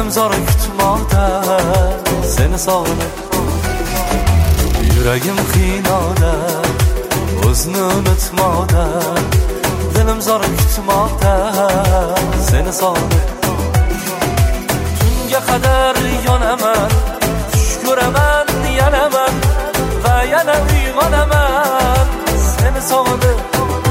dilim zor kutmoqda seni sog'inib. Yuragim qiynoqda o'zni unutmoqda, dilim zor kutmoqda seni sog'inib. Tunga qadar yonaman, tush ko'raman, yanaman va yana uyg'onaman seni sog'inib.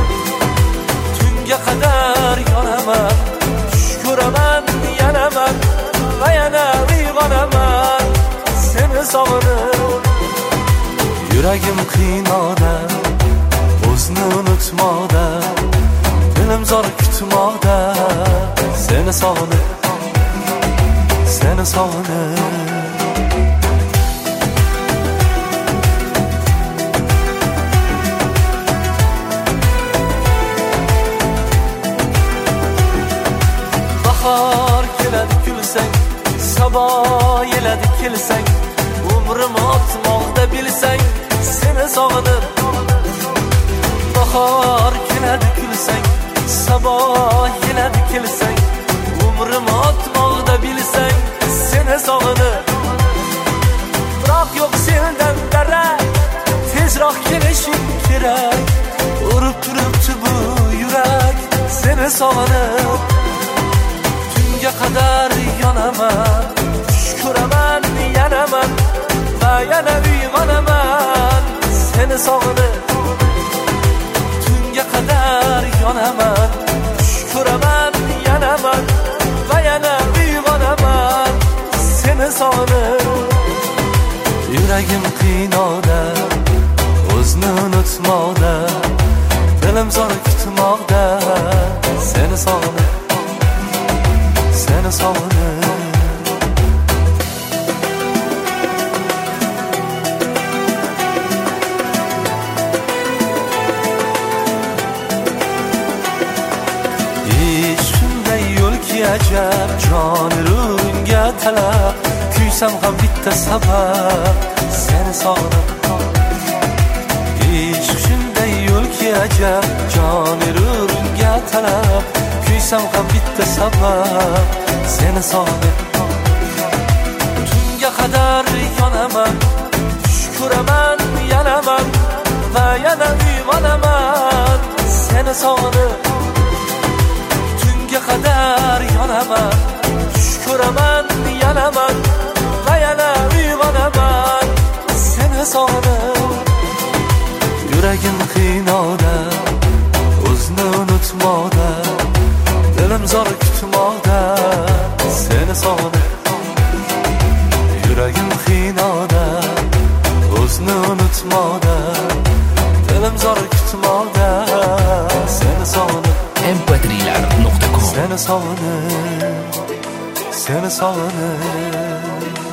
Tunga qadar yonaman, tush ko'raman, yanaman va yana uyg'onaman seni sog'inib. Yuragim qiynoqda o'zni unutmoqda, dilim zor kutmoqda seni sog'inib, seni sog'inib. Bahor keladi kulsang, sabo yeladi kelsang, umrim o'tmoqda bilsang seni sog'inib. Bahor keladi kulsang, sabo yeladi kelsang, umrim o'tmoqda bilsang seni sog'inib. Biroq yo'q sendan darak, tezroq kelishing kerak. Urib turibdi bu yurak seni sog'inib. Tunga qadar yonaman, tush ko'raman, yanaman va yana uyg'onaman seni sog'inib. Tunga qadar yonaman, tush ko'raman, yanaman va yana uyg'onaman seni sog'inib. Yuragim qiynoqda o'zni unutmoqda, dilim zor kutmoqda seni sog'inib, seni sog'inib. Ajab jon ruhingga talab, kuysam ham bitta sabab seni sog'inib. Ishq shunday yo'lki ajab jon ruhingga talab, kuysam ham bitta sabab seni sog'inib. Tunga qadar yonaman, tush ko'raman, yanaman va yana uyg'onaman seni sog'inib. Tunga qadar yonaman, tush ko'raman, yanaman va yana uyg'onaman seni sog'inib. Yuragim qiynoqda o'zni unutmoqda, dilim zor kutmoqda seni sog'inib. Yuragim qiynoqda o'zni unutmoqda, dilim zor kutmoqda seni sog'inib. mp3lar.com Seni sog'inib, seni sog'inib.